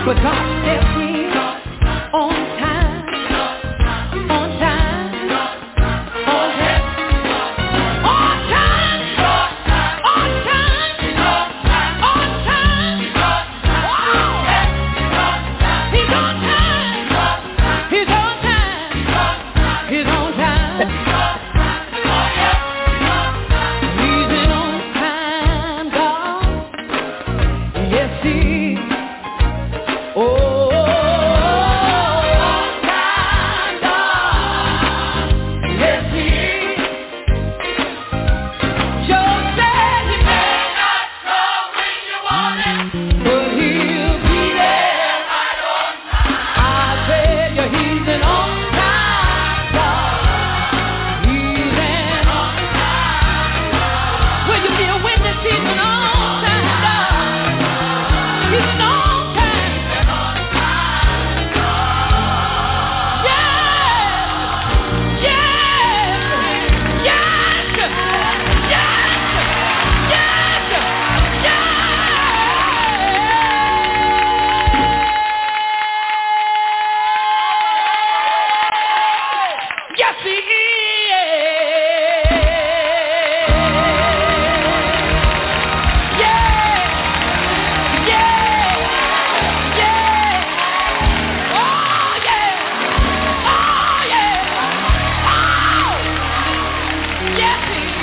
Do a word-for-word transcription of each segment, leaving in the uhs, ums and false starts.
But God stepped in on time, on time, on time, on time, on time, on time. Wow! He's on time. He's on time. He's on time. He's an on-time God. Yes, He is. Oh, on-time God. Yes, He is. Joe said He may not come when you want it, but He'll be there right on time. I tell you, He's an on-time God. He's an on-time God. Will you be a witness? He's an on-time God. He's an on-time. Yes, yes, yes, yes, yes, yes. Yes, He is. Yeah, yeah, yeah. Oh, yeah. Oh, yeah. Oh, yes, He is.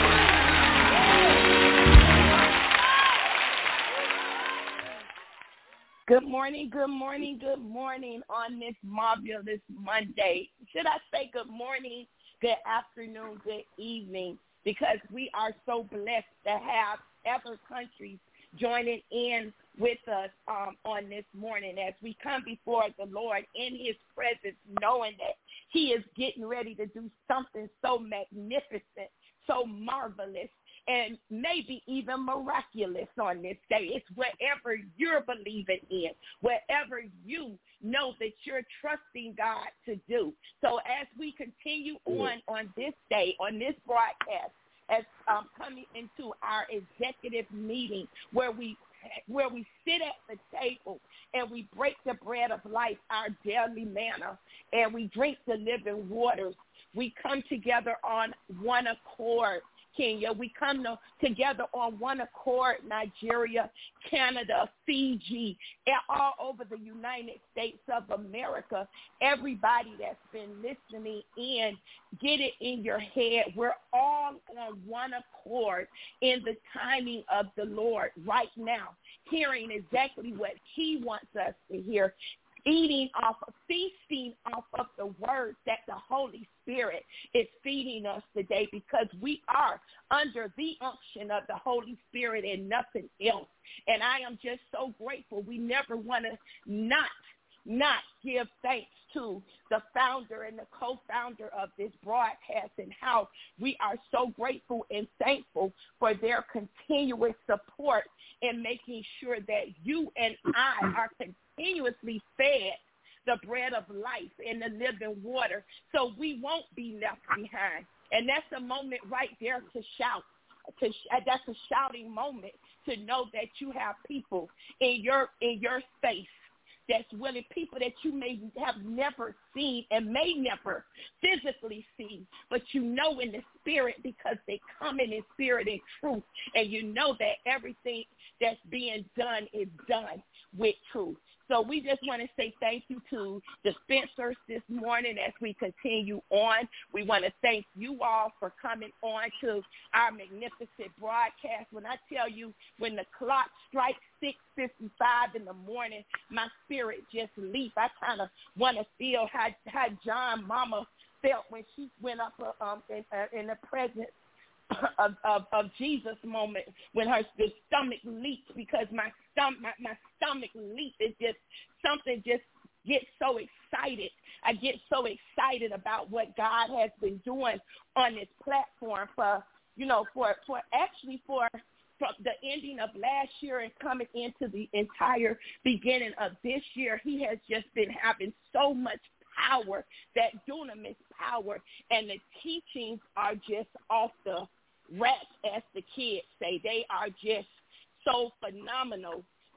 Good morning, good morning, good morning on this marvelous Monday. Should I say good morning, good afternoon, good evening, because we are so blessed to have other countries joining in with us um, on this morning as we come before the Lord in His presence, knowing that He is getting ready to do something so magnificent, so marvelous, and maybe even miraculous on this day. It's whatever you're believing in, whatever you know that you're trusting God to do. So as we continue on on this day, on this broadcast, as um, coming into our executive meeting where we where we sit at the table and we break the bread of life, our daily manna, and we drink the living waters. We come together on one accord, Kenya. We come to, together on one accord, Nigeria, Canada, Fiji, and all over the United States of America. Everybody that's been listening in, get it in your head. We're all on one accord in the timing of the Lord right now, hearing exactly what He wants us to hear, eating off of, feasting off of the words that the Holy Spirit is feeding us today, because we are under the unction of the Holy Spirit and nothing else. And I am just so grateful. We never want to not, not give thanks to the founder and the co-founder of this broadcast, and how we are so grateful and thankful for their continuous support in making sure that you and I are continuously fed the bread of life and the living water, so we won't be left behind. And that's a moment right there to shout. To sh- that's a shouting moment to know that you have people in your in your space that's willing, people that you may have never seen and may never physically see, but you know in the spirit, because they come in the spirit and truth, and you know that everything that's being done is done with truth. So we just want to say thank you to the Spencers this morning as we continue on. We want to thank you all for coming on to our magnificent broadcast. When I tell you, when the clock strikes six fifty-five in the morning, my spirit just leaps. I kind of want to feel how, how John Mama felt when she went up uh, um, in, uh, in the presence Of, of, of Jesus moment, when her the stomach leaped, because my stomach my, my stomach leaped. It just something just gets so excited. I get so excited about what God has been doing on this platform for you know for for actually for from the ending of last year and coming into the entire beginning of this year. He has just been having so much power, that dunamis power, and the teachings are just off the rats, as the kids say. They are just so phenomenal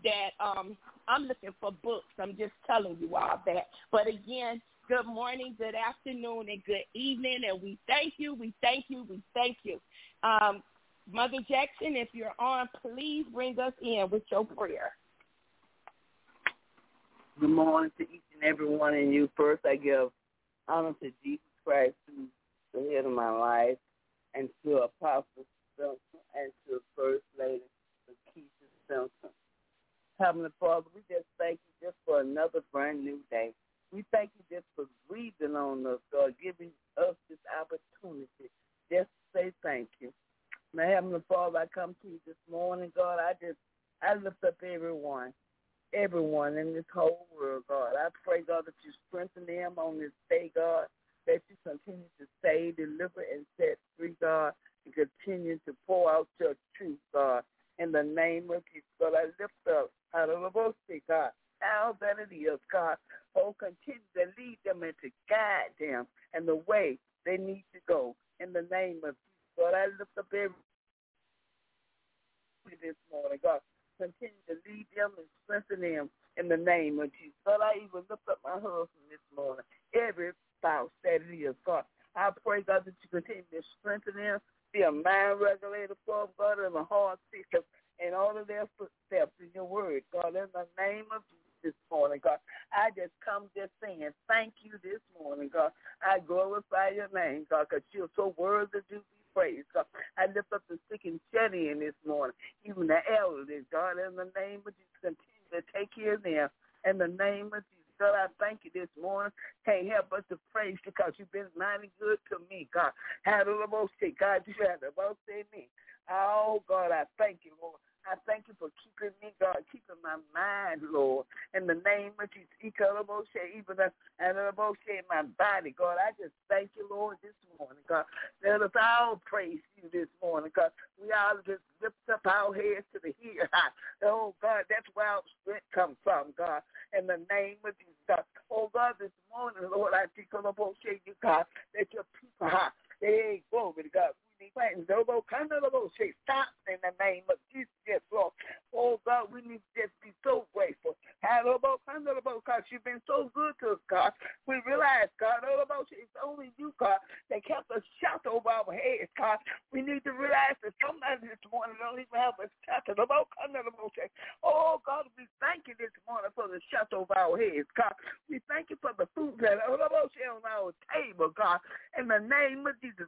that um, I'm looking for books. I'm just telling you all that. But again, good morning, good afternoon, and good evening, and we thank you, we thank you, we thank you. Um, Mother Jackson, if you're on, please bring us in with your prayer. Good morning to each and every one of you. First, I give honor to Jesus Christ, who's the head of my life, and to Apostle Simpson, and to First Lady Lakeisha Simpson. Heavenly Father, we just thank you just for another brand new day. We thank you just for breathing on us, God, giving us this opportunity just to say thank you. Now, Heavenly Father, I come to you this morning, God. I just, I lift up everyone, everyone in this whole world, God. I pray, God, that you strengthen them on this day, God, that you continue to save, deliver, and set free, God, and continue to pour out your truth, God. In the name of Jesus, God, I lift up, out of the most, God, how that it is, God. Oh, continue to lead them and to guide them in the way they need to go. In the name of Jesus, God, I lift up every this morning, God. Continue to lead them and strengthen them in the name of Jesus. God, I even lift up my husband this morning. Every spouse that it is, God. I pray, God, that you continue to strengthen them, be a mind regulator for them, God, and a heart seeker, and all of their footsteps in your word, God, in the name of Jesus. This morning, God. I just come just saying thank you this morning, God. I glorify your name, God, because you're so worthy to be praised, God. I lift up the sick and shed in this morning, even the elderly, God, in the name of Jesus. Continue to take care of them in the name of Jesus. God, I thank you this morning. Can't help but to praise because you've been mighty good to me, God. Had a little say, God, you had a little say me. Oh, God, I thank you, Lord. I thank you for keeping me, God, keeping my mind, Lord, in the name of Jesus. Even in my body, God, I just thank you, Lord, this morning, God. Let us all praise you this morning, God. We all just lift up our heads to the hill. Oh, God, that's where our strength comes from, God, in the name of Jesus, God. Oh, God, this morning, Lord, I think you, God, that your people, hey, glory to God. Stop in the name of Jesus, yes, Lord. Oh, God, we need to just be so grateful. Because you've been so good to us, God. We realize, God, it's only you, God, that kept us shelter over our heads, God. We need to realize that somebody this morning don't even have a shelter. Oh, God, we thank you this morning for the shelter over our heads, God. We thank you for the food that on our table, God. In the name of Jesus.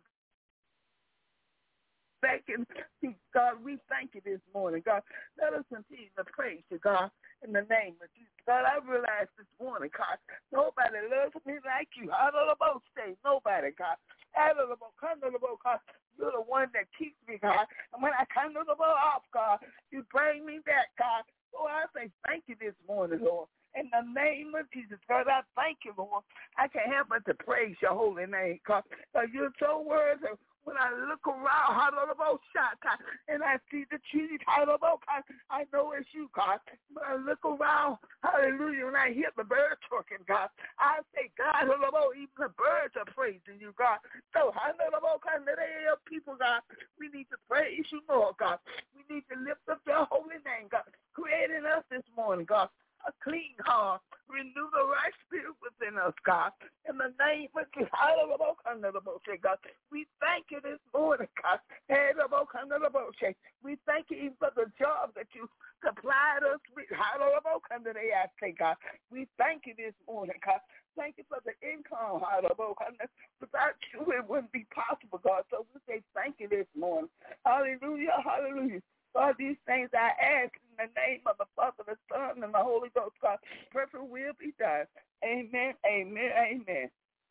Second, God, we thank you this morning, God. Let us continue to praise you, God, in the name of Jesus. God, I realize this morning, God, nobody loves me like you. I don't know about say nobody, God. I don't know about come to the boat, God. You're the one that keeps me, God. And when I come to the boat off, God, you bring me back, God. So I say thank you this morning, Lord. In the name of Jesus, God, I thank you, Lord. I can't help but to praise your holy name, God. Because you're so worthy. When I look around, and I see the trees, I know it's you, God. When I look around, hallelujah, when I hear the birds talking, God, I say, God, even the birds are praising you, God. So, people, God, we need to praise you, Lord, God. We need to lift up your holy name, God. Creating us this morning, God. A clean heart, renew the right spirit within us, God. In the name of Jesus, God, we thank you this morning, God. We thank you even for the job that you supplied us with. God, we thank you this morning, God. Thank you for the income. Without you, it wouldn't be possible, God. So we say thank you this morning. Hallelujah, hallelujah. God, these things I ask in the name of the Father, the Son, and the Holy Ghost, God. Perfect will be done. Amen, amen, amen.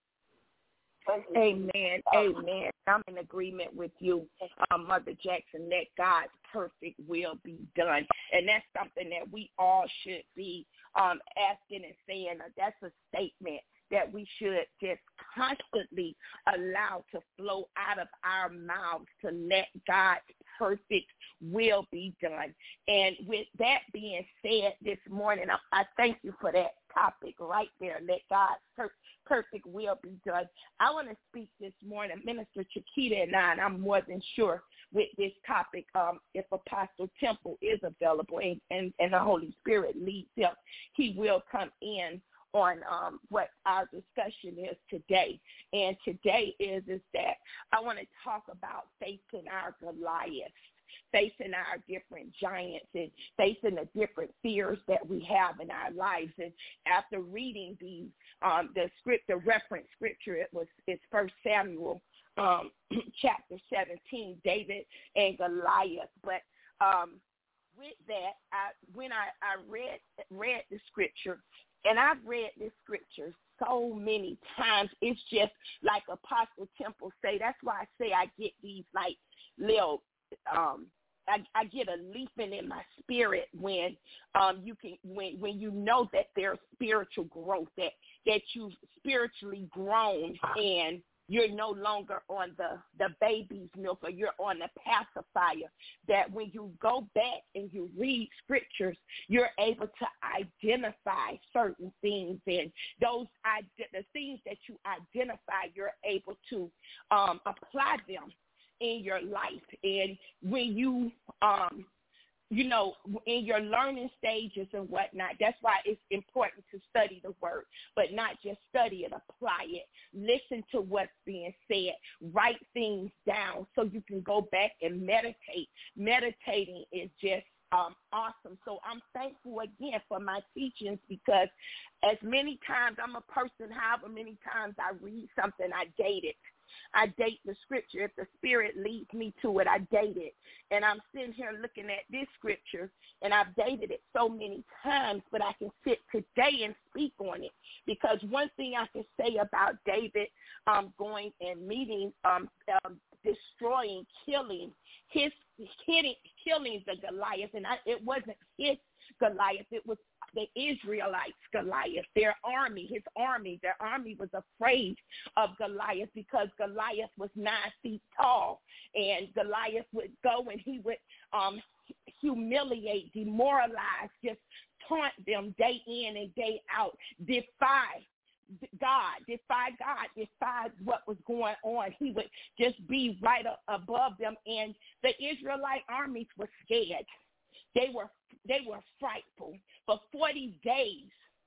Amen, amen. I'm in agreement with you, uh, Mother Jackson, that God's perfect will be done. And that's something that we all should be um, asking and saying. That's a statement that we should just constantly allow to flow out of our mouths to let God's perfect will be done. And with that being said this morning, I, I thank you for that topic right there. Let God's per- perfect will be done. I want to speak this morning. Minister Chiquita and I, and I'm more than sure with this topic, um, if Apostle Temple is available and, and, and the Holy Spirit leads him, he will come in on um, what our discussion is today. And today is, is that I want to talk about facing our Goliaths, facing our different giants and facing the different fears that we have in our lives. And after reading the um, the script, the reference scripture, it was it's First Samuel um, chapter seventeen, David and Goliath. But um, with that, I, when I, I read read the scripture, and I've read this scripture so many times, it's just like Apostle Temple say. That's why I say I get these like little, um, I, I get a leaping in my spirit when um, you can, when when you know that there's spiritual growth, that that you've spiritually grown and you're no longer on the, the baby's milk, or you're on the pacifier, that when you go back and you read scriptures, you're able to identify certain things, and those the things that you identify, you're able to um, apply them in your life. And when you um, you know, in your learning stages and whatnot, that's why it's important to study the word, but not just study it, apply it. Listen to what's being said. Write things down so you can go back and meditate. Meditating is just um, awesome. So I'm thankful again for my teachings, because as many times I'm a person, however many times I read something, I date it. I date the scripture. If the Spirit leads me to it, I date it. And I'm sitting here looking at this scripture, and I've dated it so many times, but I can sit today and speak on it. Because one thing I can say about David um, going and meeting, um, um, destroying, killing, his hitting, killing the Goliath, and I, it wasn't his Goliath, it was the Israelites' Goliath, their army, his army, their army was afraid of Goliath because Goliath was nine feet tall, and Goliath would go and he would um, humiliate, demoralize, just taunt them day in and day out, defy God, defy God, defy what was going on. He would just be right up above them, and the Israelite armies were scared. They were they were frightful. For forty days,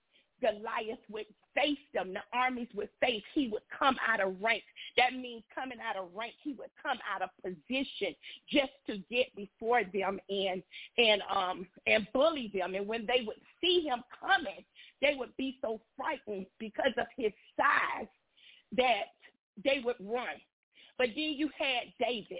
Goliath would face them. The armies would face. He would come out of rank. That means coming out of rank. He would come out of position just to get before them and and um and bully them. And when they would see him coming, they would be so frightened because of his size that they would run. But then you had David.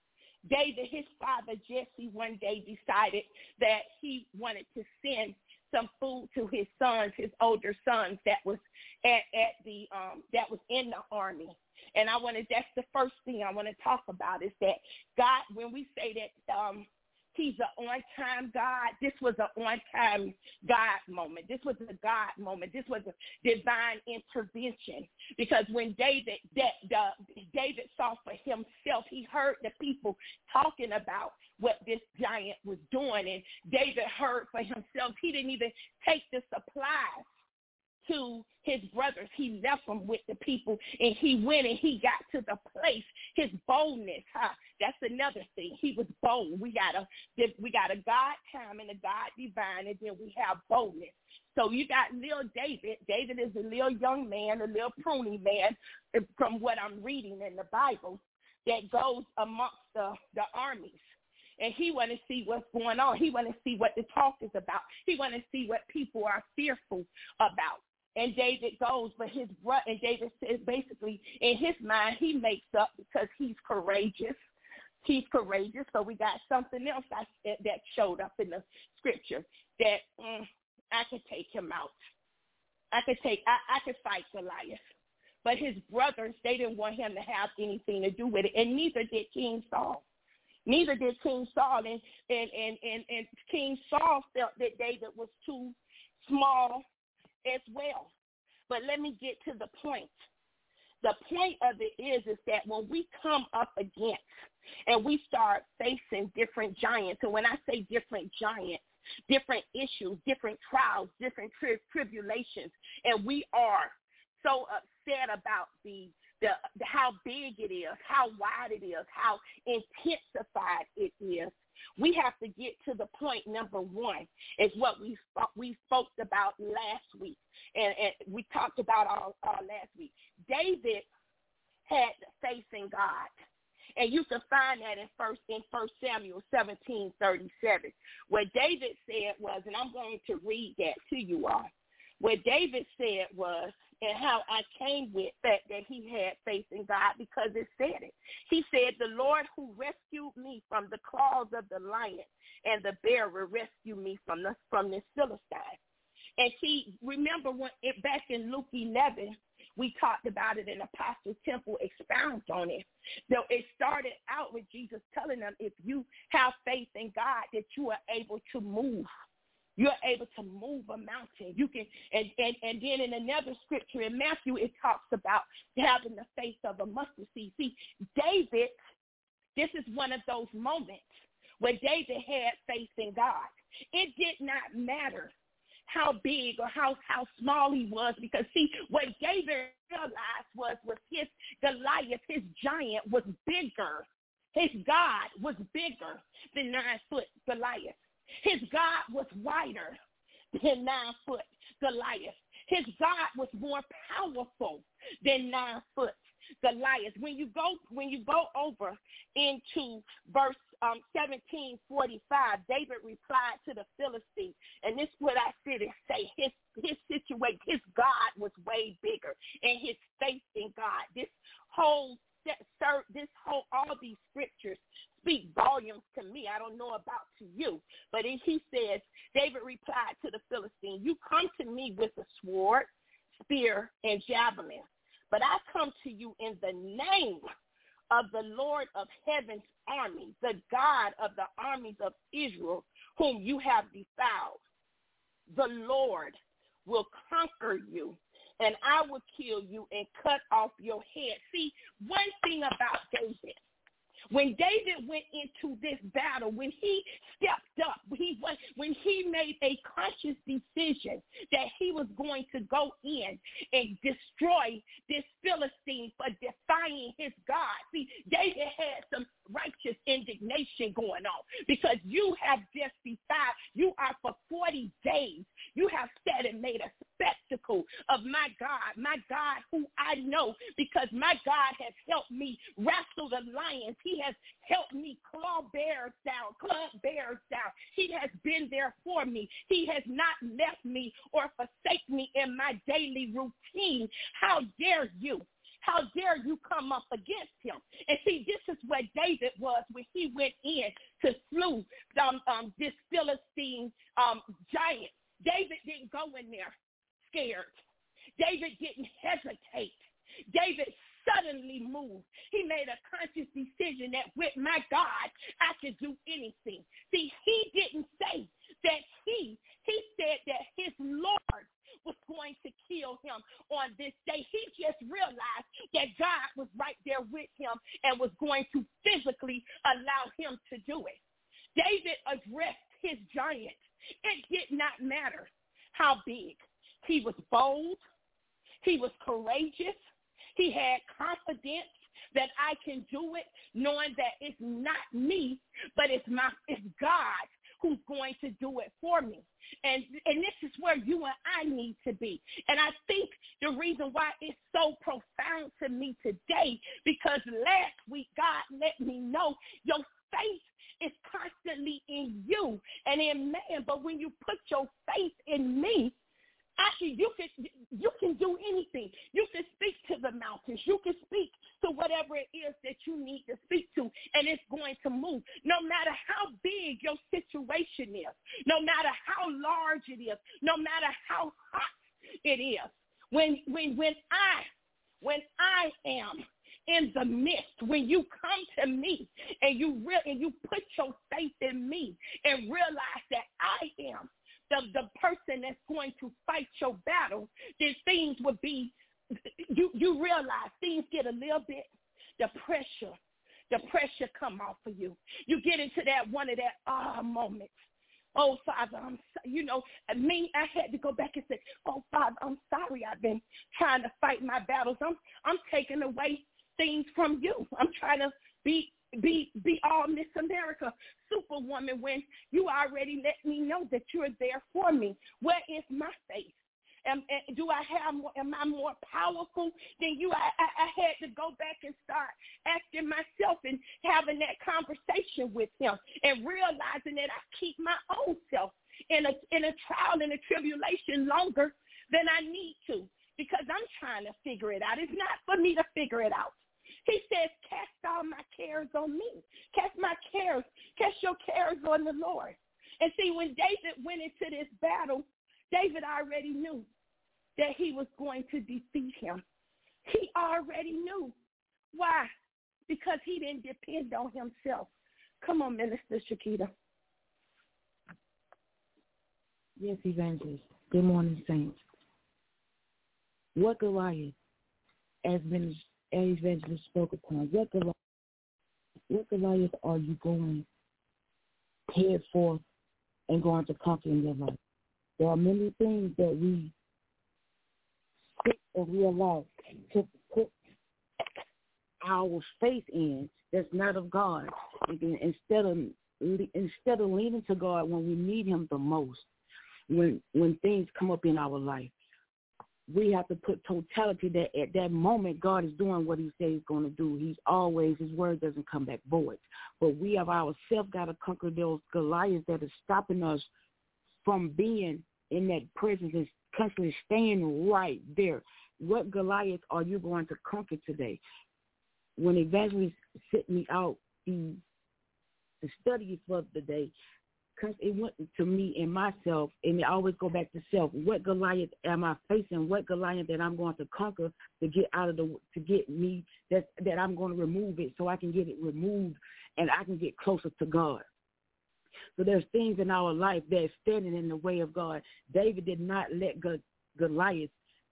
David, his father, Jesse, one day decided that he wanted to send some food to his sons, his older sons that was at, at the um, that was in the army. And I want to, that's the first thing I want to talk about, is that God, when we say that um, he's an on-time God, this was an on-time God moment. This was a God moment. This was a divine intervention. Because when David that the, David saw for himself, he heard the people talking about what this giant was doing, and David heard for himself. He didn't even take the supplies to his brothers. He left them with the people, and he went and he got to the place. His boldness, huh? That's another thing. He was bold. We got a we got a God time and a God divine, and then we have boldness. So you got little David. David is a little young man, a little pruny man, from what I'm reading in the Bible, that goes amongst the, the armies. And he want to see what's going on. He want to see what the talk is about. He want to see what people are fearful about. And David goes, but his brother, and David says basically in his mind, he makes up because he's courageous. He's courageous. So we got something else I, that showed up in the scripture that mm, I could take him out. I could take, I, I could fight Goliath. But his brothers, they didn't want him to have anything to do with it. And neither did King Saul. Neither did King Saul. And, and, and, and, and King Saul felt that David was too small as well. But let me get to the point. The point of it is, is that when we come up against and we start facing different giants, and when I say different giants, different issues, different trials, different tri- tribulations, and we are so upset about the the, the how big it is, how wide it is, how intensified it is. We have to get to the point, number one, is what we we spoke about last week, and, and we talked about all uh, last week. David had faith in God, and you can find that in first in First Samuel seventeen thirty-seven. What David said was, and I'm going to read that to you all. What David said was, and how I came with that, that he had faith in God, because it said it. He said, the Lord who rescued me from the claws of the lion and the bear will rescue me from the from this Philistine. And see, remember when it back in Luke eleven, we talked about it, and Apostle Temple expounds on it. So it started out with Jesus telling them, if you have faith in God, that you are able to move. You're able to move a mountain. You can, and, and, and then in another scripture in Matthew, it talks about having the faith of a mustard seed. See, David, this is one of those moments where David had faith in God. It did not matter how big or how, how small he was, because, see, what David realized was, was his Goliath, his giant, was bigger. His God was bigger than nine-foot Goliath. His God was wider than nine-foot Goliath. His God was more powerful than nine-foot Goliath. When you go, when you go over into verse um, seventeen forty-five, David replied to the Philistine, and this is what I said and say. His his situation, his God was way bigger, and his faith in God. This whole, this whole, all these scriptures speak volumes to me. I don't know about to you, but he says, David replied to the Philistine, you come to me with a sword, spear, and javelin, but I come to you in the name of the Lord of heaven's army, the God of the armies of Israel, whom you have defiled. The Lord will conquer you, and I will kill you and cut off your head. See, one thing about David, when David went into this battle, when he stepped up, he was, when he made a conscious decision that he was going to go in and destroy this Philistine for defying his God. See, David had some righteous indignation going on, because you have just defied, you are for forty days, you have sat and made a spectacle of my God, my God who I know, because my God has helped me wrestle the lions. He has helped me claw bears down, club bears down. He has been there for me. He has not left me or forsake me in my daily routine. How dare you? How dare you come up against him? And see, this is what David was when he went in to slew um, um, this Philistine um, giant. David didn't go in there scared. David didn't hesitate. David suddenly moved. He made a conscious decision that with my God, I could do anything. See, he didn't say that he, he said that his Lord was going to kill him on this day. He just realized that God was right there with him and was going to physically allow him to do it. David addressed his giant. It did not matter how big. He was bold. He was courageous. He had confidence that I can do it, knowing that it's not me, but it's my it's God who's going to do it for me. And and this is where you and I need to be. And I think the reason why it's so profound to me today, because last week God let me know your faith is constantly in you and in man. But when you put your faith in me, actually, you can you can do anything. You can speak to the mountains. You can speak to whatever it is that you need to speak to, and it's going to move. No matter how big your situation is, no matter how large it is, no matter how hot it is. When when when I when I am in the midst, when you come to me and you re- and you put your faith in me and realize that I am The, the person that's going to fight your battle, then things would be, you, you realize things get a little bit, the pressure, the pressure come off of you. You get into that one of that ah moments Oh, Father, I'm so, you know, I mean, I had to go back and say, oh, Father, I'm sorry. I've been trying to fight my battles. I'm I'm taking away things from you. I'm trying to be be be all Miss America Superwoman when you already let me know that you're there for me. Where is my faith? Am, am, do I have more, am I more powerful than you? I, I, I had to go back and start asking myself and having that conversation with him and realizing that I keep my own self in a in a trial and a tribulation longer than I need to because I'm trying to figure it out. It's not for me to figure it out. He says, cast all my cares on me. Cast my cares. Cast your cares on the Lord. And see, when David went into this battle, David already knew that he was going to defeat him. He already knew. Why? Because he didn't depend on himself. Come on, Minister Shakita. Yes, Evangelist. Good morning, Saints. What Goliath, as Evangelist spoke upon, what Goliath, what Goliath are you going head forth and going to conquer in your life? There are many things that we sit and we allow to put our faith in that's not of God. Instead of instead of leaning to God when we need Him the most, when when things come up in our life, we have to put totality that at that moment God is doing what He says He's going to do. He's always, His word doesn't come back void. But we have ourselves got to conquer those Goliaths that are stopping us from being in that presence and constantly staying right there. What Goliath are you going to conquer today? When Evangelist sent me out to, to study for the day, it went to me and myself, and it always go back to self. What Goliath am I facing? What Goliath that I'm going to conquer to get out of the, to get me, that, that I'm going to remove it so I can get it removed and I can get closer to God. So there's things in our life that's standing in the way of God. David did not let Goliath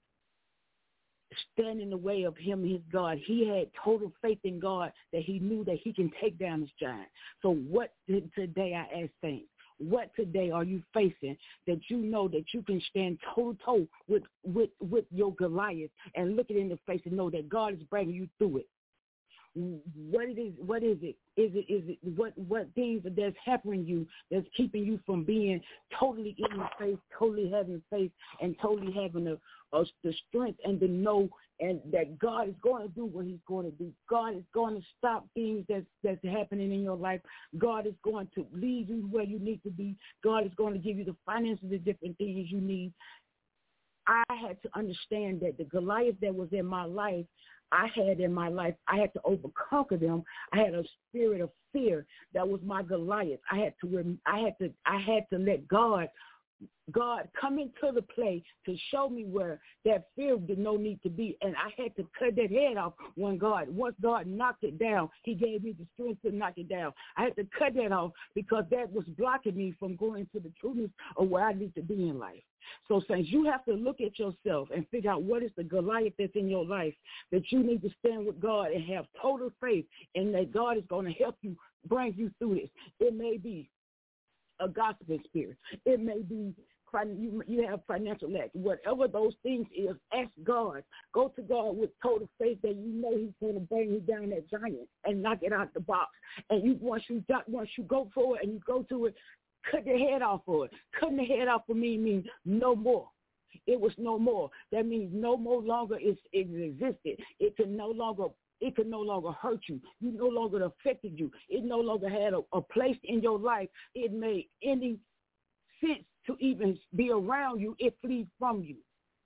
stand in the way of him and his God. He had total faith in God that he knew that he can take down this giant. So what did today I ask saints? What today are you facing that you know that you can stand toe-to-toe with, with, with your Goliath and look it in the face and know that God is bringing you through it? What it is, what is it? Is it, is it, what, what things that's happening you that's keeping you from being totally in your faith, totally having faith, and totally having a, a, the strength and the know and that God is going to do what He's going to do. God is going to stop things that's, that's happening in your life. God is going to lead you where you need to be. God is going to give you the finances, the different things you need. I had to understand that the Goliath that was in my life, I had in my life, I had to overcome them. I had a spirit of fear that was my Goliath. I had to, I had to, I had to let God, God come into the play to show me where that fear did no need to be, and I had to cut that head off when God, once God knocked it down, He gave me the strength to knock it down. I had to cut that off because that was blocking me from going to the trueness of where I need to be in life. So, saints, you have to look at yourself and figure out what is the Goliath that's in your life that you need to stand with God and have total faith in that God is going to help you, bring you through this. It may be a gossiping spirit. It may be you, you have financial lack. Whatever those things is, ask God. Go to God with total faith that you know He's going to bring you down that giant and knock it out the box. And you once you once you go for it and you go to it, cut the head off for it. Cutting the head off for me means no more. It was no more. That means no more longer is it existed. It can no longer it can no longer hurt you. You no longer affected you. It no longer had a, a place in your life. It made any sense to even be around you. It flees from you.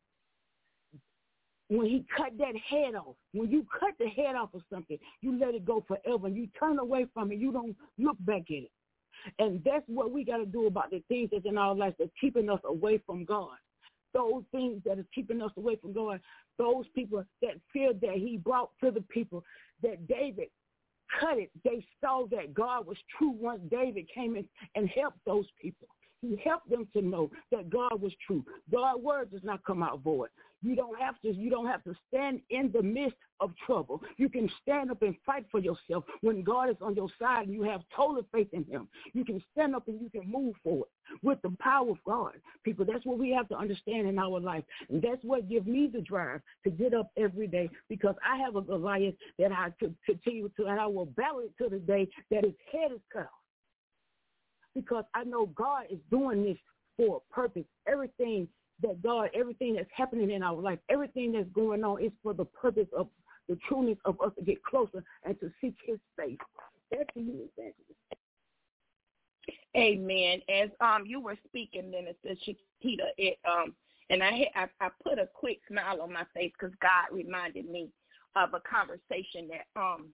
When He cut that head off, when you cut the head off of something, you let it go forever. And you turn away from it. You don't look back at it. And that's what we got to do about the things that's in our life that's keeping us away from God. Those things that are keeping us away from God, those people, that fear that He brought to the people, that David cut it. They saw that God was true once David came in and helped those people. He helped them to know that God was true. God's word does not come out void. You don't have to, you don't have to stand in the midst of trouble. You can stand up and fight for yourself when God is on your side and you have total faith in him. You can stand up and you can move forward with the power of God. People, that's what we have to understand in our life. And that's what gives me the drive to get up every day, because I have a Goliath that I could continue to, and I will battle it to the day that his head is cut off. Because I know God is doing this for a purpose. Everything that God, everything that's happening in our life, everything that's going on is for the purpose of the trueness of us to get closer and to seek his face. That's the human evangelist. Amen. As um you were speaking, Minister Shakita, it um and I, I I put a quick smile on my face because God reminded me of a conversation that um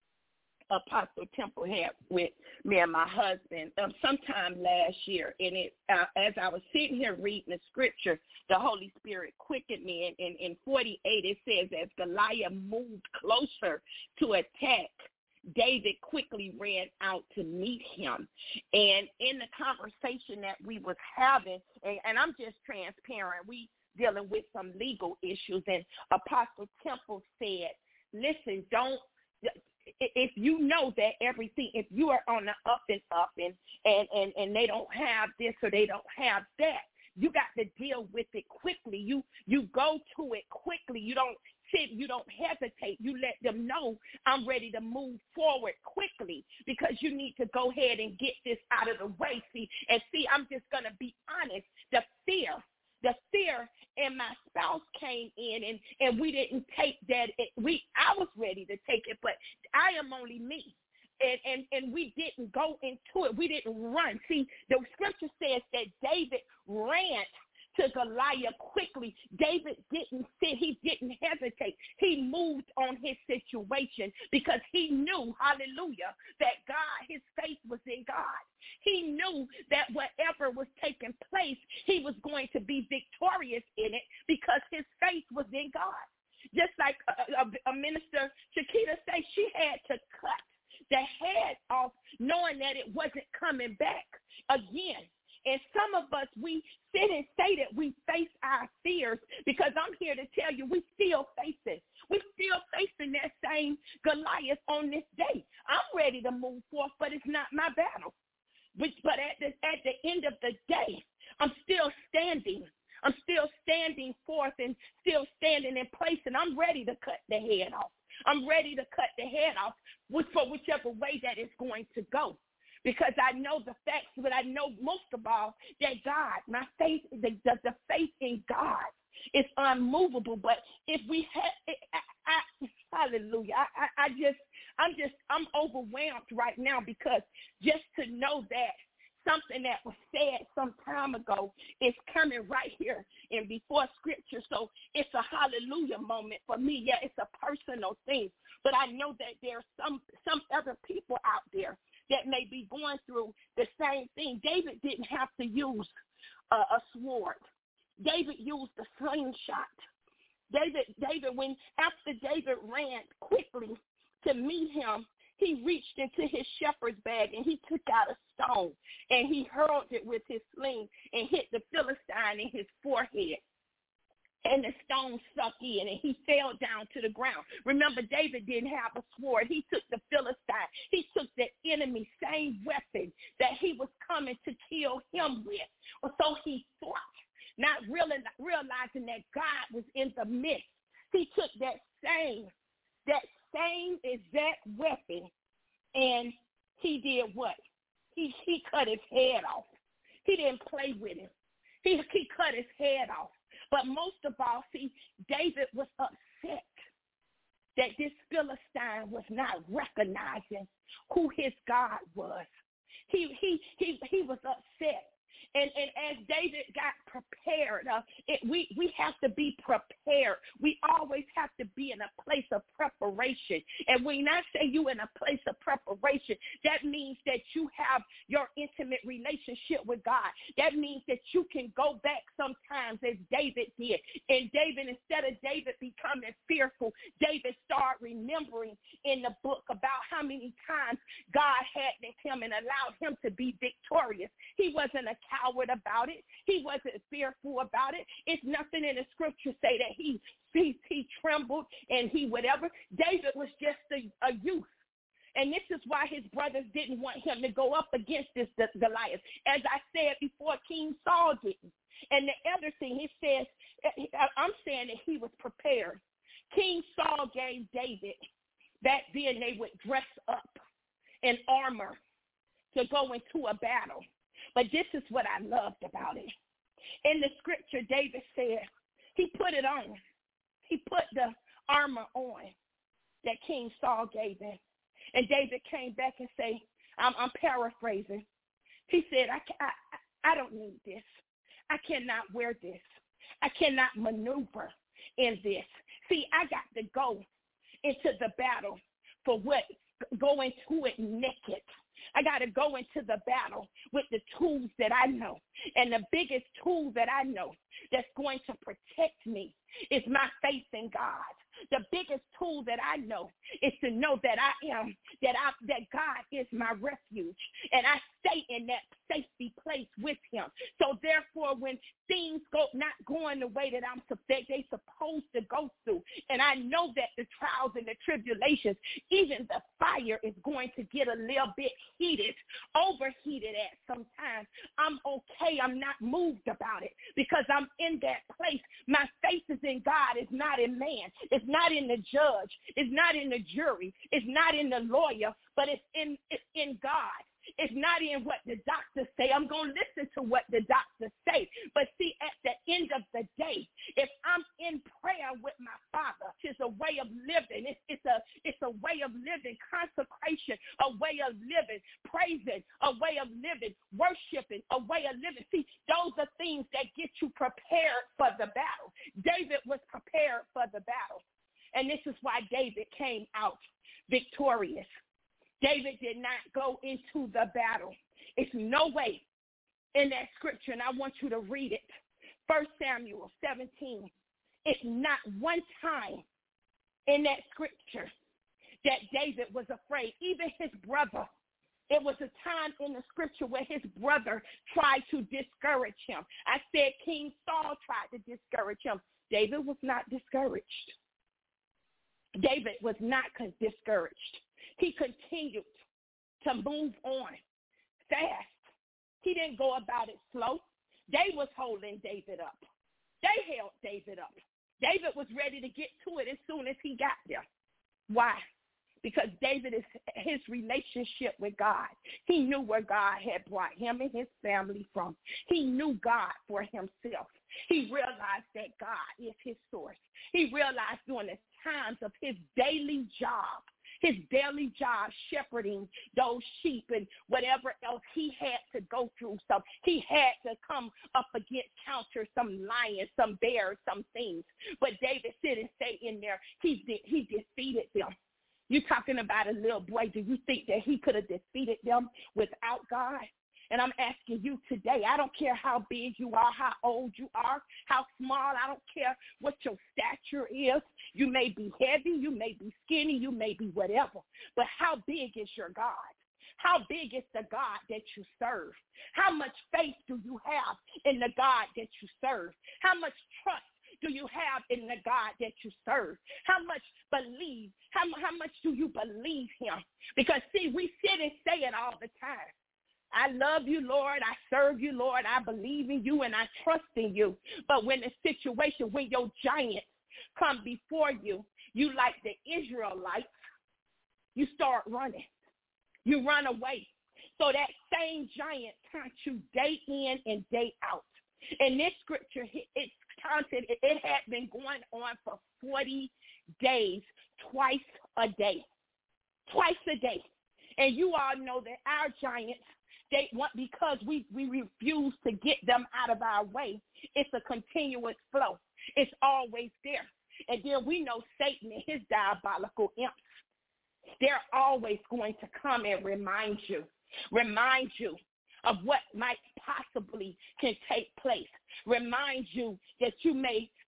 Apostle Temple had with me and my husband um, sometime last year. And it, uh, as I was sitting here reading the scripture, the Holy Spirit quickened me. And in, in forty-eight, it says, as Goliath moved closer to attack, David quickly ran out to meet him. And in the conversation that we was having, and, and I'm just transparent, we dealing with some legal issues. And Apostle Temple said, listen, don't, if you know that everything, if you are on the up and up and, and, and, and they don't have this or they don't have that, you got to deal with it quickly. You you go to it quickly. You don't sit, you don't hesitate. You let them know I'm ready to move forward quickly, because you need to go ahead and get this out of the way. See, and see, I'm just going to be honest, the fear, the fear and my spouse came in and, and we didn't take that. We I was ready to take it, but I am only me. And, and, and we didn't go into it. We didn't run. See, the scripture says that David ran to Goliath quickly. David didn't sit. He didn't hesitate. He moved on his situation because he knew, hallelujah, that God, his faith was in God. He knew that whatever was taking place, he was going to be victorious in it because his faith was in God. Just like a, a, a minister, Shakita said, she had to cut the head off knowing that it wasn't coming back again. And some of us, we sit and say that we face our fears, because I'm here to tell you we still face it. We're still facing that same Goliath on this day. I'm ready to move forth, but it's not my battle. But, but at the, at the end of the day, I'm still standing. I'm still standing forth and still standing in place, and I'm ready to cut the head off. I'm ready to cut the head off for whichever way that it's going to go, because I know the facts, but I know most of all that God, my faith, the, the, the faith in God is unmovable. But if we had, I, I, hallelujah, I, I, I just, I'm just, I'm overwhelmed right now, because just to know that something that was said some time ago is coming right here and before scripture. So it's a hallelujah moment for me. Yeah, it's a personal thing, but I know that there's some, some other people out there that may be going through the same thing. David didn't have to use a, a sword. David used a slingshot. David, David, when after David ran quickly to meet him, he reached into his shepherd's bag and he took out a stone and he hurled it with his sling and hit the Philistine in his forehead. And the stone stuck in and he fell down to the ground. Remember, David didn't have a sword. He took the Philistine. He took the enemy's same weapon that he was coming to kill him with. So he fought, not really realizing that God was in the midst. He took that same, that same exact weapon, and he did what? He he cut his head off. He didn't play with him. He he cut his head off. But most of all, see, David was upset that this Philistine was not recognizing who his God was. He he he he was upset. And, and as David got prepared, uh, it, we, we have to be prepared. We always have to be in a place of preparation. And when I say you in a place of preparation, that means that you have your intimate relationship with God. That means that you can go back sometimes as David did. And David, instead of David becoming fearful, David started remembering in the book about how how many times God had him and allowed him to be victorious. He wasn't a coward about it. He wasn't fearful about it. It's nothing in the scripture say that he he, he trembled and he whatever. David was just a, a youth. And this is why his brothers didn't want him to go up against this Goliath. As I said before, King Saul didn't. And the other thing, he says, I'm saying that he was prepared. King Saul gave David, back then they would dress up in armor to go into a battle. But this is what I loved about it. In the scripture, David said, he put it on. He put the armor on that King Saul gave him. And David came back and said, I'm, I'm paraphrasing. He said, I, I, I don't need this. I cannot wear this. I cannot maneuver in this. See, I got to go into the battle for what? Go into it naked. I got to go into the battle with the tools that I know. And the biggest tool that I know that's going to protect me is my faith in God. The biggest tool that I know is to know that I am, that I, that God is my refuge, and I stay in that safety place with him. So therefore, when things go not going the way that I'm that they supposed to go through, and I know that the trials and the tribulations, even the fire is going to get a little bit heated, overheated at sometimes, I'm okay. I'm not moved about it because I'm in that place. My faith is in God. It's not in man. It's not in the judge. It's not in the jury. It's not in the lawyer, but it's in it's in God. It's not in what the doctors say. I'm going to listen to what the doctors say. But see, at the end of the day, if I'm in prayer with my Father, it's a way of living. It's, it's, a, it's a way of living, consecration, a way of living, praising, a way of living, worshiping, a way of living. See, those are things that get you prepared for the battle. David was prepared for the battle. And this is why David came out victorious. David did not go into the battle. It's no way in that scripture, and I want you to read it. First Samuel seventeen. It's not one time in that scripture that David was afraid. Even his brother. It was a time in the scripture where his brother tried to discourage him. I said King Saul tried to discourage him. David was not discouraged. David was not discouraged. He continued to move on fast. He didn't go about it slow. They was holding David up. They held David up. David was ready to get to it as soon as he got there. Why? Because David is his relationship with God. He knew where God had brought him and his family from. He knew God for himself. He realized that God is his source. He realized during the times of his daily job, his daily job shepherding those sheep and whatever else he had to go through. So he had to come up against, counter some lions, some bears, some things. But David sit and stay in there. He did, he defeated them. You're talking about a little boy. Do you think that he could have defeated them without God? And I'm asking you today, I don't care how big you are, how old you are, how small, I don't care what your stature is. You may be heavy, you may be skinny, you may be whatever. But how big is your God? How big is the God that you serve? How much faith do you have in the God that you serve? How much trust do you have in the God that you serve? How much believe? How, how much do you believe him? Because, see, we sit and say it all the time. I love you, Lord. I serve you, Lord. I believe in you and I trust in you. But when the situation, when your giants come before you, you like the Israelites, you start running. You run away. So that same giant taunts you day in and day out. In this scripture, it's taunted. It had been going on for forty days, twice a day. Twice a day. And you all know that our giants, they want, because we, we refuse to get them out of our way, it's a continuous flow. It's always there. And then we know Satan and his diabolical imps. They're always going to come and remind you, remind you of what might possibly can take place. Remind you that you may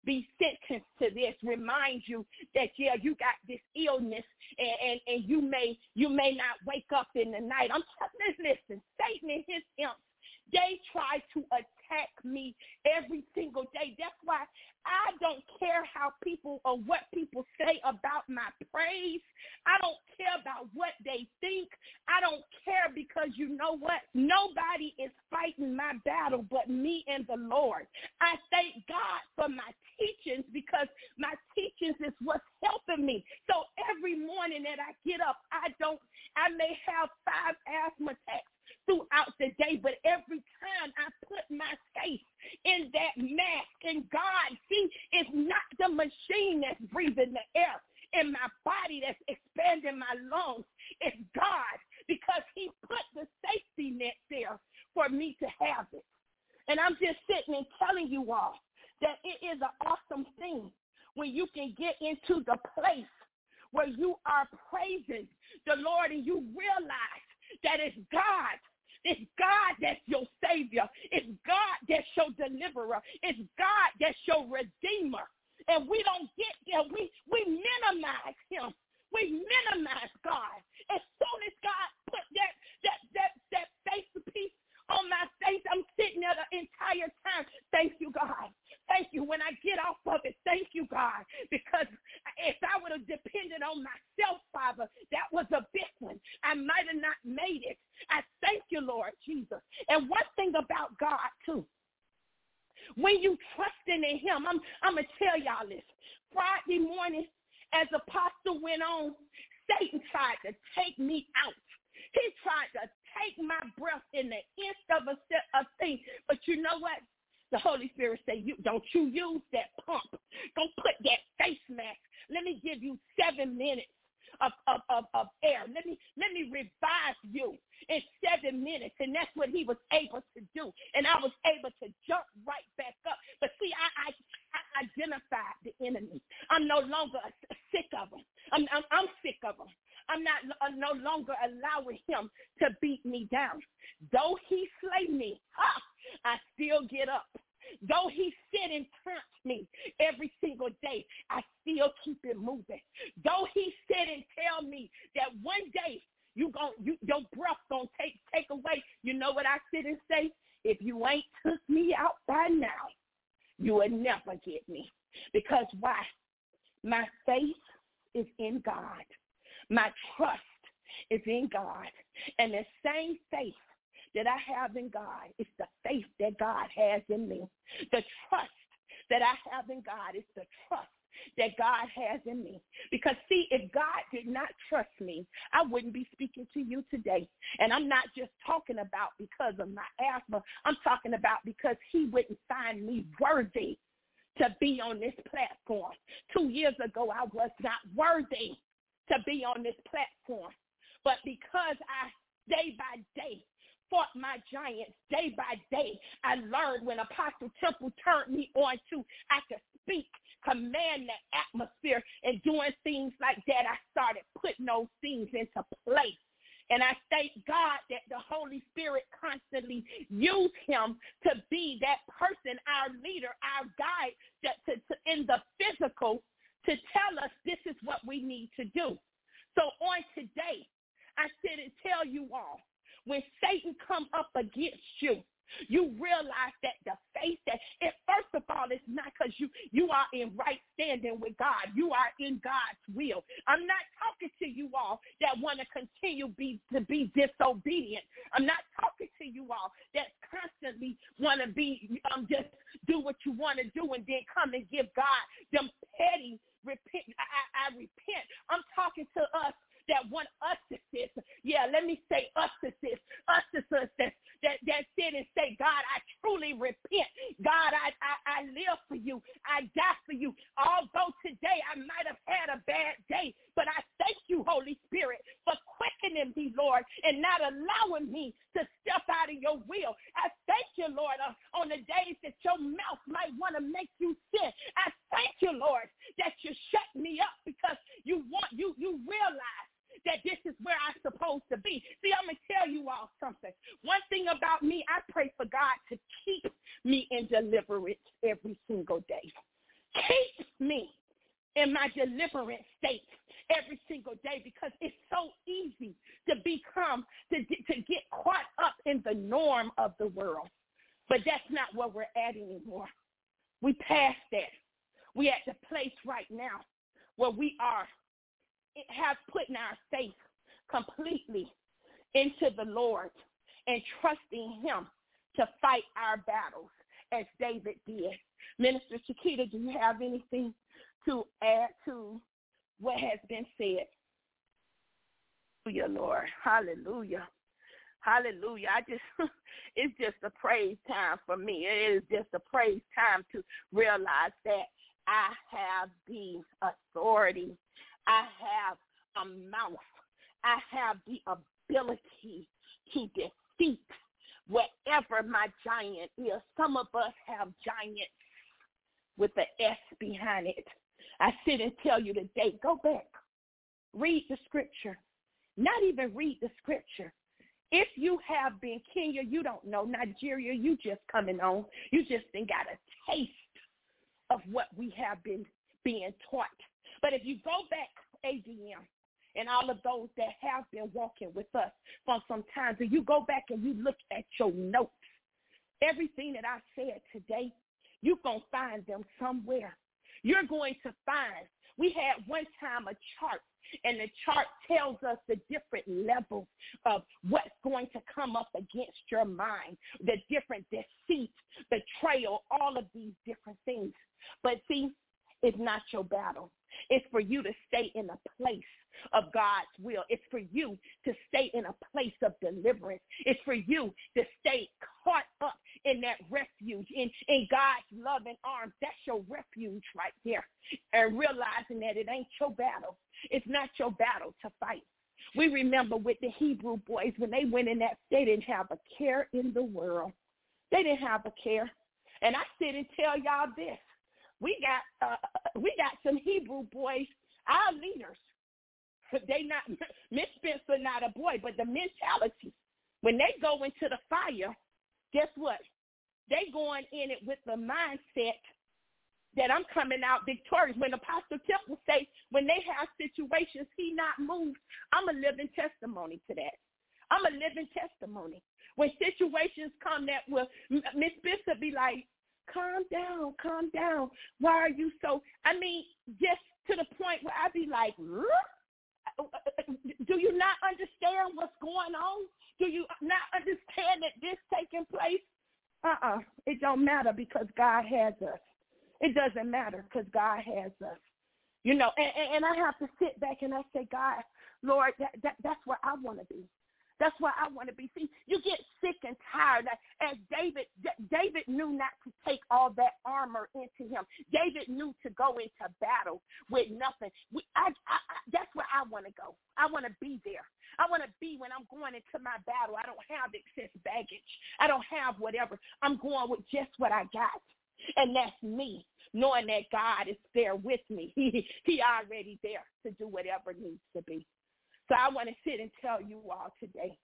be sentenced to this remind you that, yeah, you got this illness and, and, and you may you may not wake up in the night. I'm listen, Satan and his imps, they try to attack me every single day. That's why I don't care how people or what people say about my praise. I don't care about what they think. I don't care because you know what? Nobody is fighting my battle but me and the Lord. I thank God for my teachings because my teachings is what's helping me. So every morning that I get up, I don't, I may have five asthma attacks throughout the day, but every time I put my faith in that mask and God, see, it's not the machine that's breathing the air in my body that's expanding my lungs. It's God, because he put the safety net there for me to have it. And I'm just sitting and telling you all that it is an awesome thing when you can get into the place where you are praising the Lord and you realize that it's God. It's God that's your Savior. It's God that's your deliverer. It's God that's your Redeemer. And we don't get there. We, we minimize him. We minimize God. As soon as God put that, that, that, that face piece on my face, I'm sitting there the entire time. Thank you, God. Thank you. When I get off of it, thank you, God. Because if I would have depended on myself, Father, that was a big one. I might have not made it. I thank you, Lord Jesus. And one thing about God, too, when you trusting in him, I'm, I'm going to tell y'all this. Friday morning, as Apostle went on, Satan tried to take me out. He tried to take my breath in the inch of a, a thing. But you know what? The Holy Spirit say, "You don't you use that pump. Don't put that face mask. Let me give you seven minutes of, of, of, of air. Let me let me revive you in seven minutes." And that's what he was able to do. And I was able to jump right back up. But see, I, I, I identified the enemy. I'm no longer sick of him. I'm, I'm, I'm sick of him. I'm not I'm no longer allowing him to beat me down. Though he slay me, ha, I still get up. Though he sit and punch me every single day, I still keep it moving. Though he sit and tell me that one day you gon' you, your breath gonna take take away, you know what I sit and say? If you ain't took me out by now, you will never get me. Because why? My faith is in God. My trust is in God. And the same faith that I have in God is the faith that God has in me. The trust that I have in God is the trust that God has in me. Because, see, if God did not trust me, I wouldn't be speaking to you today. And I'm not just talking about because of my asthma. I'm talking about because he wouldn't find me worthy to be on this platform. Two years ago, I was not worthy to be on this platform. But because I, day by day, fought my giants day by day, I learned when Apostle Temple turned me on to, I could speak, command the atmosphere, and doing things like that, I started putting those things into place. And I thank God that the Holy Spirit constantly used him to be that person, our leader, our guide, that to, to, in the physical, to tell us this is what we need to do. So on today, I sit and tell you all, when Satan come up against you, you realize that the faith that, it, first of all, it's not because you, you are in right standing with God. You are in God's will. I'm not talking to you all that want to continue be, to be disobedient. I'm not talking to you all that constantly want to be, um, just do what you want to do and then come and give God them petty, repent. I, I, I repent. I'm talking to us that want us to sit. Yeah, let me say us to sit. Us to sit that, that, that sit and say, God, I truly repent. God, I, I, I live for you. I die for you. Although today I might have had a bad day, but I thank you, Holy Spirit, for quickening me, Lord, and not allowing me to step out of your will. I thank you, Lord, uh, on the days that your mouth might want to make you sin. I thank you, Lord, that you shut me up because you want you you realize that this is where I'm supposed to be. See, I'm going to tell you all something. One thing about me, I pray for God to keep me in deliverance every single day. Keep me in my deliverance state every single day, because it's so easy to become, to, to get caught up in the norm of the world. But that's not where we're at anymore. We passed that. We at the place right now where we are, have put our faith completely into the Lord and trusting him to fight our battles as David did. Minister Chiquita, do you have anything to add to what has been said? Hallelujah, Lord. Hallelujah. Hallelujah. I just, it's just a praise time for me. It is just a praise time to realize that I have the authority. I have a mouth. I have the ability to defeat whatever my giant is. Some of us have giants with the S behind it. I sit and tell you today, go back, read the scripture. Not even read the scripture. If you have been Kenya, you don't know. Nigeria, you just coming on. You just ain't got a taste of what we have been being taught. But if you go back, A D M, and all of those that have been walking with us for some time, and you go back and you look at your notes, everything that I said today, you're going to find them somewhere. You're going to find, we had one time a chart, and the chart tells us the different levels of what's going to come up against your mind, the different deceit, betrayal, all of these different things. But see, it's not your battle. It's for you to stay in a place of God's will. It's for you to stay in a place of deliverance. It's for you to stay caught up in that refuge, in, in God's loving arms. That's your refuge right there. And realizing that it ain't your battle. It's not your battle to fight. We remember with the Hebrew boys, when they went in that, they didn't have a care in the world. They didn't have a care. And I sit and tell y'all this. We got uh, we got some Hebrew boys, our leaders. They not, Miss Spencer not a boy, but the mentality, when they go into the fire, guess what? They going in it with the mindset that I'm coming out victorious. When Apostle Temple say, when they have situations, he not moved, I'm a living testimony to that. I'm a living testimony. When situations come that will, Miss Spencer be like, calm down, calm down. Why are you so, I mean, just to the point where I be like, do you not understand what's going on? Do you not understand that this taking place? Uh-uh. It don't matter because God has us. It doesn't matter because God has us. You know, and, and I have to sit back and I say, God, Lord, that, that, that's where I want to be. That's where I want to be. See, you get sick and tired. As David, David knew not to take all that armor into him. David knew to go into battle with nothing. We, I, I, I, that's where I want to go. I want to be there. I want to be when I'm going into my battle. I don't have excess baggage. I don't have whatever. I'm going with just what I got. And that's me, knowing that God is there with me. He, he already there to do whatever needs to be. So I want to sit and tell you all today,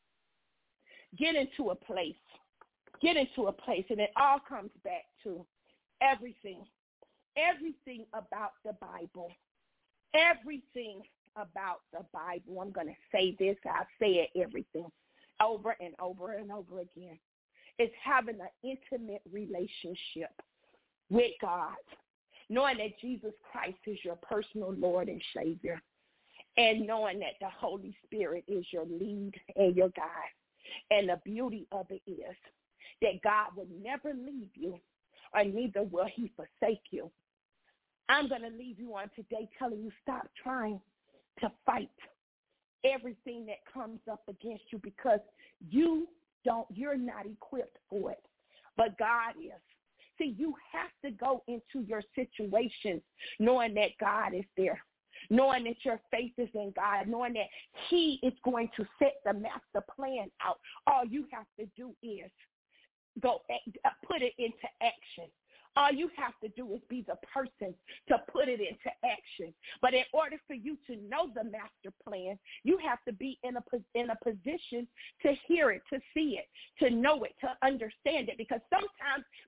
get into a place, get into a place, and it all comes back to everything, everything about the Bible, everything about the Bible. I'm going to say this, I say it everything over and over and over again. It's having an intimate relationship with God, knowing that Jesus Christ is your personal Lord and Savior. And knowing that the Holy Spirit is your lead and your guide. And the beauty of it is that God will never leave you, or neither will he forsake you. I'm going to leave you on today telling you stop trying to fight everything that comes up against you, because you don't, you're not equipped for it, but God is. See, you have to go into your situations knowing that God is there. Knowing that your faith is in God, knowing that he is going to set the master plan out. All you have to do is go put it into action. All you have to do is be the person to put it into action. But in order for you to know the master plan, you have to be in a, in a position to hear it, to see it, to know it, to understand it. Because sometimes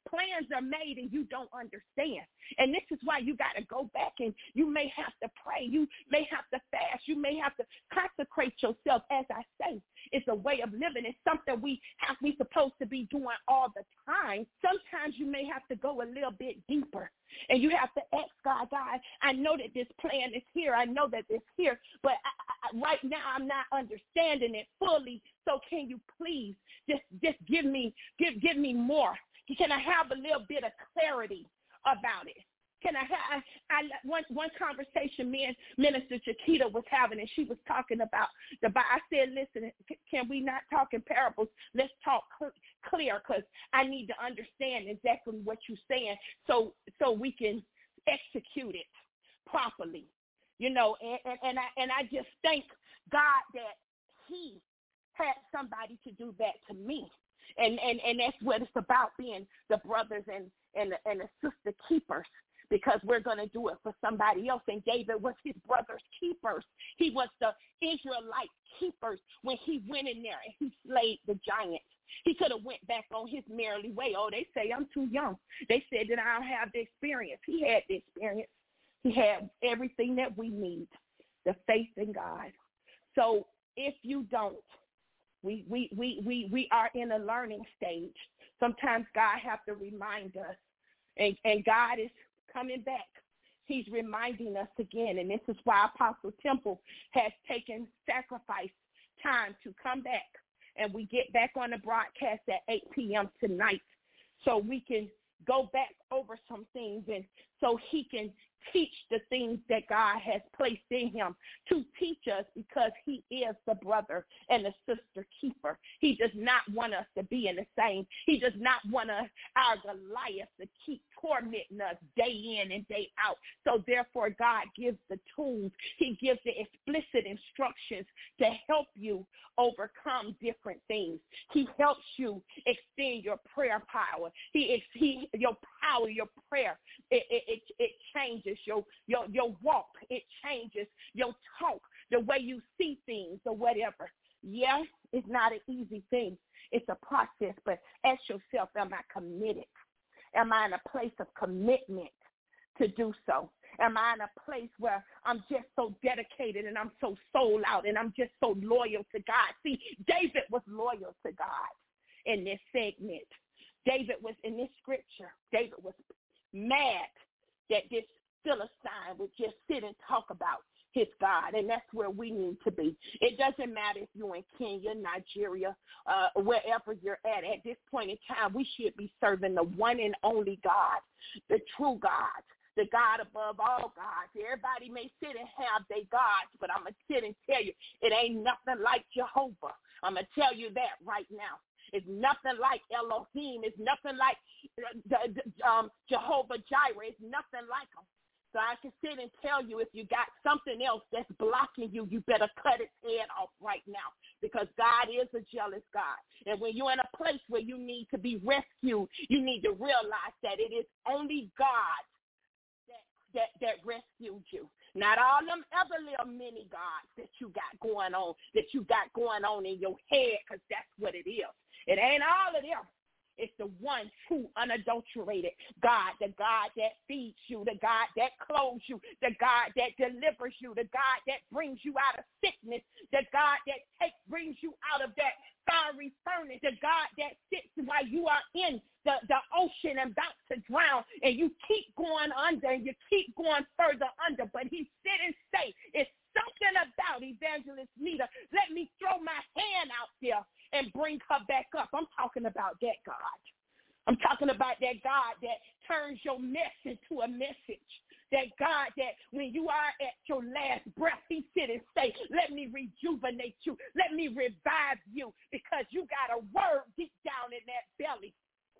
plans are made and you don't understand. And this is why you got to go back and you may have to pray. You may have to fast. You may have to consecrate yourself. As I say, it's a way of living. It's something we have, we supposed to be doing all the time. Sometimes you may have to go a little bit deeper. And you have to ask God, God, I know that this plan is here. I know that it's here. But I, I, right now I'm not understanding it fully. So can you please just, just give me give give me more? Can I have a little bit of clarity about it? Can I have I, one one conversation me and Minister Chiquita was having, and she was talking about the Bible. I said, listen, can we not talk in parables? Let's talk cl- clear, because I need to understand exactly what you're saying, so so we can execute it properly, you know. And, and, and I and I just thank God that He had somebody to do that to me. And, and and that's what it's about, being the brothers and, and, the, and the sister keepers, because we're going to do it for somebody else. And David was his brother's keepers. He was the Israelite keepers when he went in there and he slayed the giant. He could have went back on his merry way. Oh, they say I'm too young. They said that I don't have the experience. He had the experience. He had everything that we need, the faith in God. So if you don't, We, we we we we are in a learning stage. Sometimes God has to remind us, and, and God is coming back. He's reminding us again, and this is why Apostle Temple has taken sacrifice time to come back, and we get back on the broadcast at eight p.m. tonight, so we can go back over some things, and so he can teach the things that God has placed in him to teach us, because he is the brother and the sister keeper. He does not want us to be in the same. He does not want us, our Goliath, to keep tormenting us day in and day out. So therefore, God gives the tools. He gives the explicit instructions to help you overcome different things. He helps you extend your prayer power. He, he your power, your prayer, it, it, it, it changes your, your, your walk. It changes your talk, the way you see things or whatever. Yeah, it's not an easy thing. It's a process, but ask yourself, am I committed? Am I in a place of commitment to do so? Am I in a place where I'm just so dedicated and I'm so sold out and I'm just so loyal to God? See, David was loyal to God in this segment. David was, in this scripture, David was mad that this Philistine would just sit and talk about his God, and that's where we need to be. It doesn't matter if you're in Kenya, Nigeria, uh, wherever you're at. At this point in time, we should be serving the one and only God, the true God, the God above all gods. Everybody may sit and have their gods, but I'm going to sit and tell you, it ain't nothing like Jehovah. I'm going to tell you that right now. It's nothing like Elohim. It's nothing like um, Jehovah Jireh. It's nothing like him. So I can sit and tell you, if you got something else that's blocking you, you better cut its head off right now, because God is a jealous God. And when you're in a place where you need to be rescued, you need to realize that it is only God that that, that rescued you. Not all them other little mini gods that you got going on, that you got going on in your head, because that's what it is. It ain't all of them. It's the one true, unadulterated God, the God that feeds you, the God that clothes you, the God that delivers you, the God that brings you out of sickness, the God that takes brings you out of that fiery furnace, the God that sits while you are in the, the ocean and about to drown, and you keep going under and you keep going further under. But he sit and say, it's something about Evangelist Nita. Let me throw my hand out there and bring her back up. I'm talking about that God. I'm talking about that God that turns your mess into a message. That God that when you are at your last breath, he sit and say, let me rejuvenate you. Let me revive you, because you got a word deep down in that belly.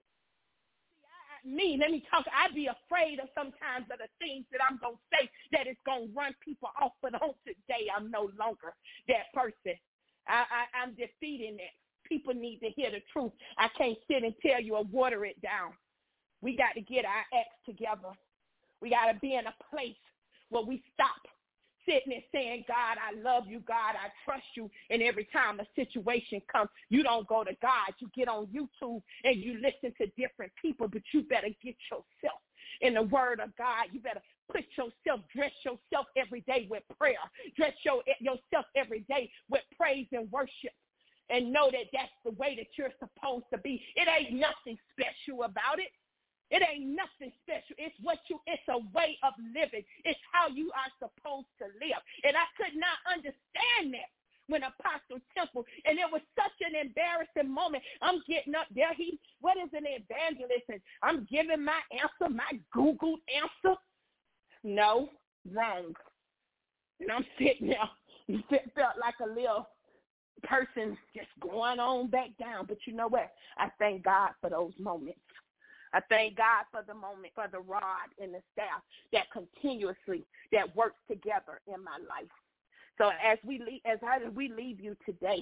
See, I, me, let me talk. I'd be afraid of sometimes of the things that I'm going to say that is going to run people off. But on today, I'm no longer that person. I, I, I'm defeating it. People need to hear the truth. I can't sit and tell you or water it down. We got to get our acts together. We got to be in a place where we stop sitting and saying, God, I love you, God, I trust you, and every time a situation comes, you don't go to God. You get on YouTube and you listen to different people, but you better get yourself in the word of God. You better put yourself, dress yourself every day with prayer. Dress your, yourself every day with praise and worship. And know that that's the way that you're supposed to be. It ain't nothing special about it. It ain't nothing special. It's what you, it's a way of living. It's how you are supposed to live. And I could not understand that when Apostle Temple, and it was such an embarrassing moment. I'm getting up there. He, what is an evangelist? And I'm giving my answer, my Google answer. No, wrong. And I'm sitting there. It felt like a little person just going on back down. But you know what? I thank God for those moments. I thank God for the moment, for the rod and the staff that continuously, that works together in my life. So as we leave, as we leave you today,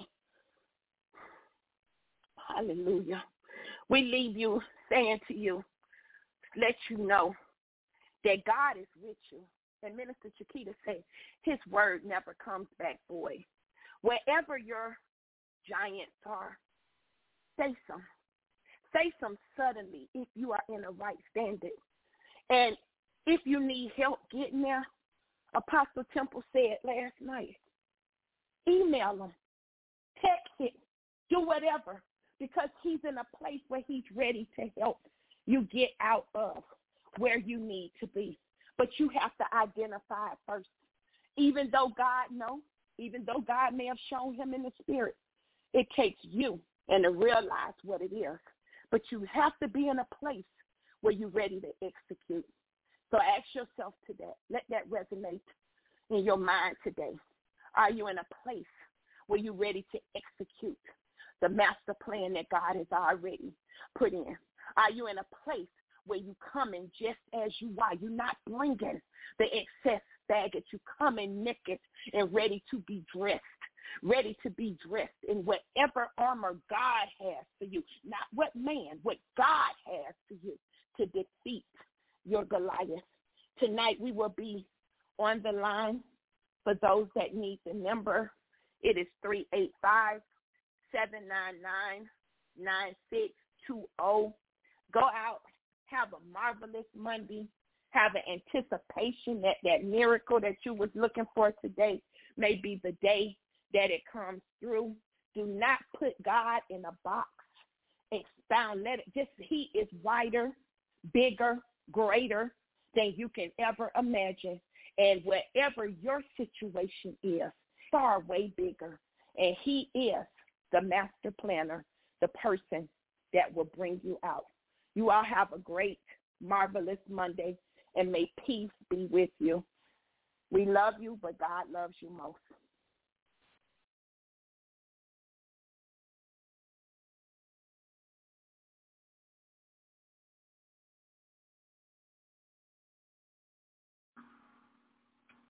hallelujah, we leave you saying to you, let you know that God is with you. And Minister Chiquita said, his word never comes back void. Wherever your giants are, say some. Say some suddenly if you are in a right standing. And if you need help getting there, Apostle Temple said last night, email him, text it, do whatever, because he's in a place where he's ready to help you get out of where you need to be. But you have to identify it first. Even though God knows, even though God may have shown him in the spirit, it takes you and to realize what it is. But you have to be in a place where you're ready to execute. So ask yourself today, let that resonate in your mind today. Are you in a place where you're ready to execute the master plan that God has already put in? Are you in a place where you coming just as you are? You're not bringing the excess baggage. You coming naked and ready to be dressed. Ready to be dressed in whatever armor God has for you, not what man, what God has for you to defeat your Goliath. Tonight we will be on the line for those that need the number. It is three eight five, seven nine nine, nine six two zero. Go out, have a marvelous Monday. Have an anticipation that that miracle that you was looking for today may be the day that it comes through. Do not put God in a box. Expound. Let it just, he is wider, bigger, greater than you can ever imagine. And wherever your situation is, far way bigger. And he is the master planner, the person that will bring you out. You all have a great, marvelous Monday, and may peace be with you. We love you, but God loves you most.